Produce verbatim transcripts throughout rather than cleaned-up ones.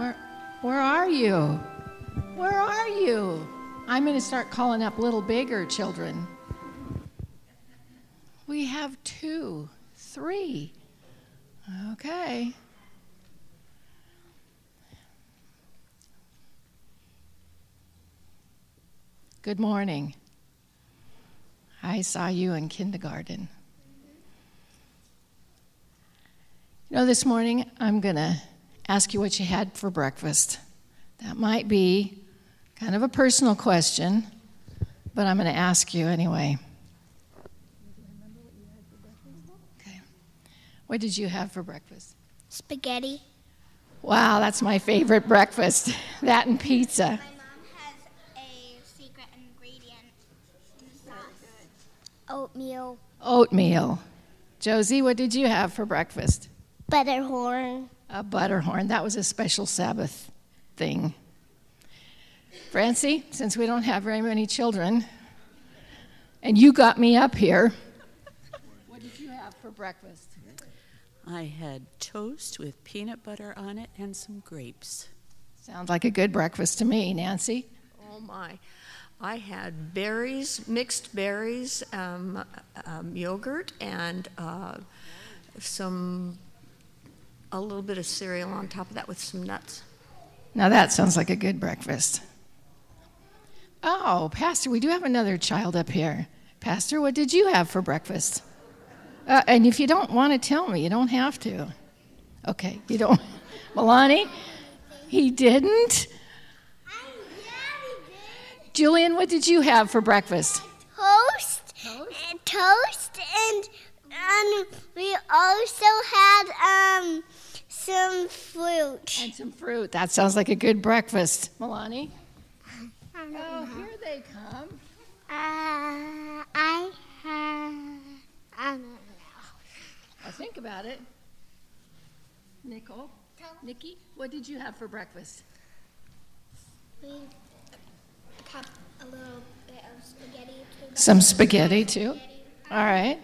Where, where are you? Where are you? I'm going to start calling up little bigger children. We have two, three. Okay. Good morning. I saw you in kindergarten. You know, this morning I'm going to ask you what you had for breakfast. That might be kind of a personal question, but I'm going to ask you anyway. Okay. What did you have for breakfast? Spaghetti. Wow, that's my favorite breakfast. That and pizza. My mom has a secret ingredient in the sauce. Oatmeal. Oatmeal. Josie, what did you have for breakfast? Butterhorn. A butterhorn. That was a special Sabbath thing. Francie, since we don't have very many children, and you got me up here, what did you have for breakfast? I had toast with peanut butter on it and some grapes. Sounds like a good breakfast to me. Nancy? Oh, my. I had berries, mixed berries, um, um, yogurt, and uh, some, a little bit of cereal on top of that with some nuts. Now that sounds like a good breakfast. Oh, Pastor, we do have another child up here. Pastor, what did you have for breakfast? Uh, and if you don't want to tell me, you don't have to. Okay, you don't. Milani? He didn't? Julian, what did you have for breakfast? Toast. Toast? And toast, and, and we also had um some fruit. And some fruit. That sounds like a good breakfast. Milani? Oh, here they come. Uh, I have, I don't know. I'll think about it. Nicole? Nikki, what did you have for breakfast? We have a little bit of spaghetti too. Some spaghetti, too? All right.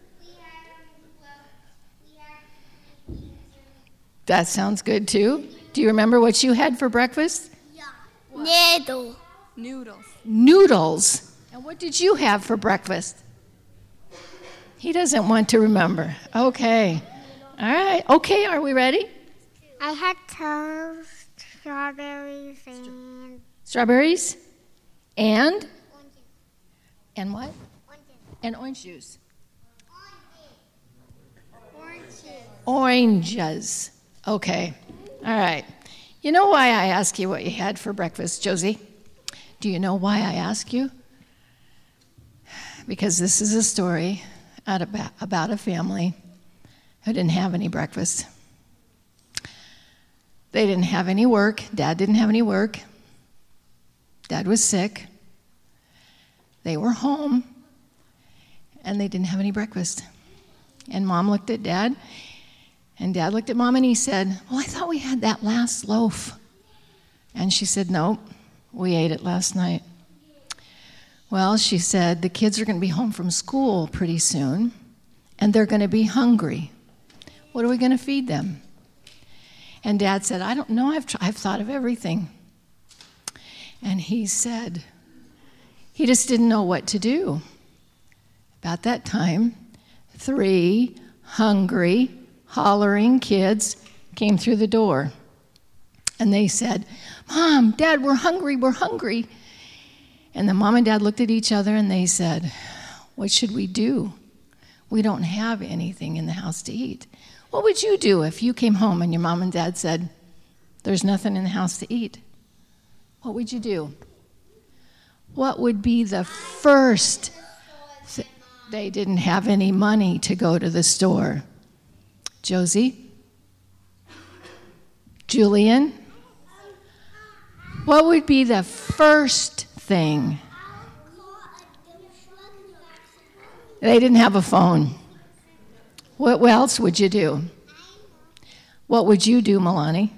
That sounds good, too. Do you remember what you had for breakfast? Yeah. Noodle. Noodles. Noodles. And what did you have for breakfast? He doesn't want to remember. Okay. All right. Okay, are we ready? I had toast, strawberries, and... Strawberries? And? Oranges. And what? Oranges. And orange juice. Oranges. Oranges. Okay. All right. You know why I asked you what you had for breakfast, Josie? Do you know why I ask you? Because this is a story about a family who didn't have any breakfast. They didn't have any work. Dad didn't have any work. Dad was sick. They were home, and they didn't have any breakfast. And Mom looked at Dad, and Dad looked at Mom, and he said, well, I thought we had that last loaf. And she said, no, we ate it last night. Well, she said, the kids are going to be home from school pretty soon, and they're going to be hungry. What are we going to feed them? And Dad said, I don't know, I've, I've thought of everything. And he said, he just didn't know what to do. About that time, three hungry, hollering kids came through the door. And they said, Mom, Dad, we're hungry, we're hungry. And the mom and dad looked at each other and they said, what should we do? We don't have anything in the house to eat. What would you do if you came home and your mom and dad said, there's nothing in the house to eat? What would you do? What would be the first th- They didn't have any money to go to the store. Josie? Julian? What would be the first thing? They didn't have a phone. What else would you do? What would you do, Milani?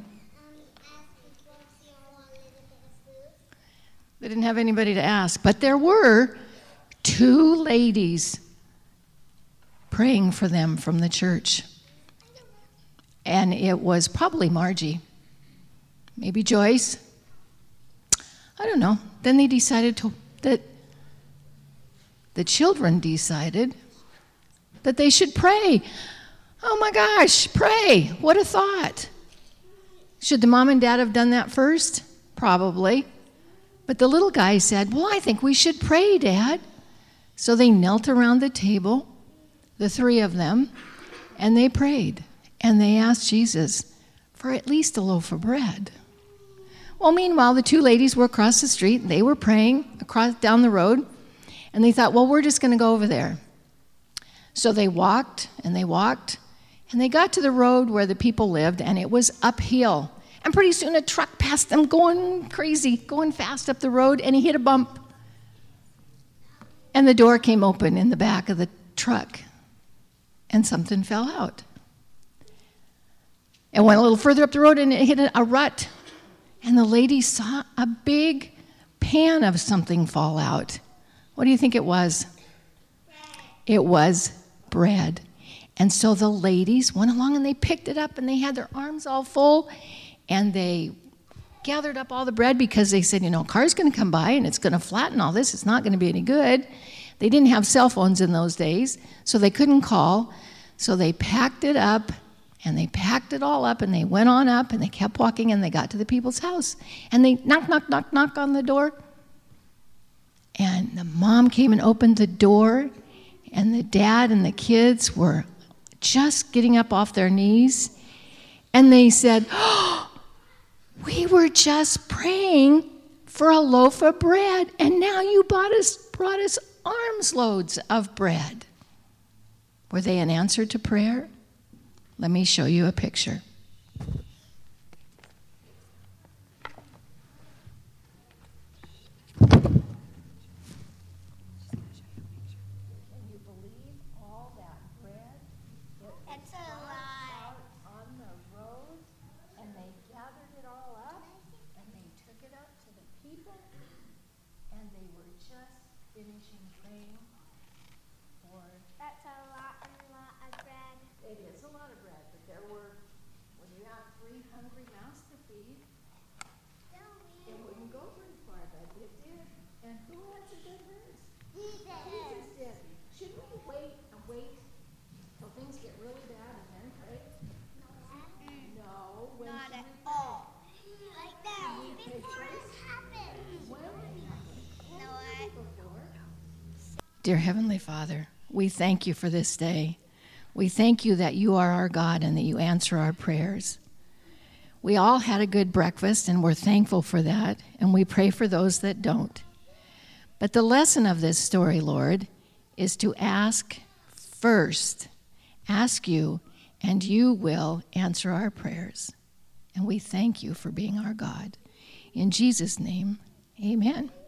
They didn't have anybody to ask, but there were two ladies praying for them from the church. And it was probably Margie. maybe Joyce. I don't know. Then they decided to, that the children decided that they should pray. Oh my gosh, pray. What a thought. Should the mom and dad have done that first? Probably. But the little guy said, well, I think we should pray, Dad. So they knelt around the table, the three of them, and they prayed. And they asked Jesus for at least a loaf of bread. Well, meanwhile, the two ladies were across the street. They were praying across down the road. And they thought, well, we're just going to go over there. So they walked and they walked. And they got to the road where the people lived, and it was uphill. And pretty soon a truck passed them going crazy, going fast up the road, and he hit a bump. And the door came open in the back of the truck, and something fell out. And went a little further up the road, and it hit a rut. And the lady saw a big pan of something fall out. What do you think it was? It was bread. And so the ladies went along and they picked it up and they had their arms all full and they gathered up all the bread because they said, you know, a car's going to come by and it's going to flatten all this. It's not going to be any good. They didn't have cell phones in those days, so they couldn't call. So they packed it up and they packed it all up and they went on up and they kept walking and they got to the people's house. And they knock, knock, knock, knock on the door. And the mom came and opened the door and the dad and the kids were just getting up off their knees, and they said, oh, we were just praying for a loaf of bread, and now you brought us, brought us arms loads of bread. Were they an answer to prayer? Let me show you a picture. That's a lot and a lot of bread. It is a lot of bread, but there were, when you have three hungry mouths to feed, it wouldn't go very far, but it did. And who has a good verse? Jesus did. Should we wait and wait till things get really bad and then pray? No. When Not should at we pray? all. Like that. Before this happens. When it happens. You know what? Before. Dear Heavenly Father, we thank you for this day. We thank you that you are our God and that you answer our prayers. We all had a good breakfast and we're thankful for that, and we pray for those that don't. But the lesson of this story, Lord, is to ask first. Ask you, and you will answer our prayers. And we thank you for being our God. In Jesus' name, amen.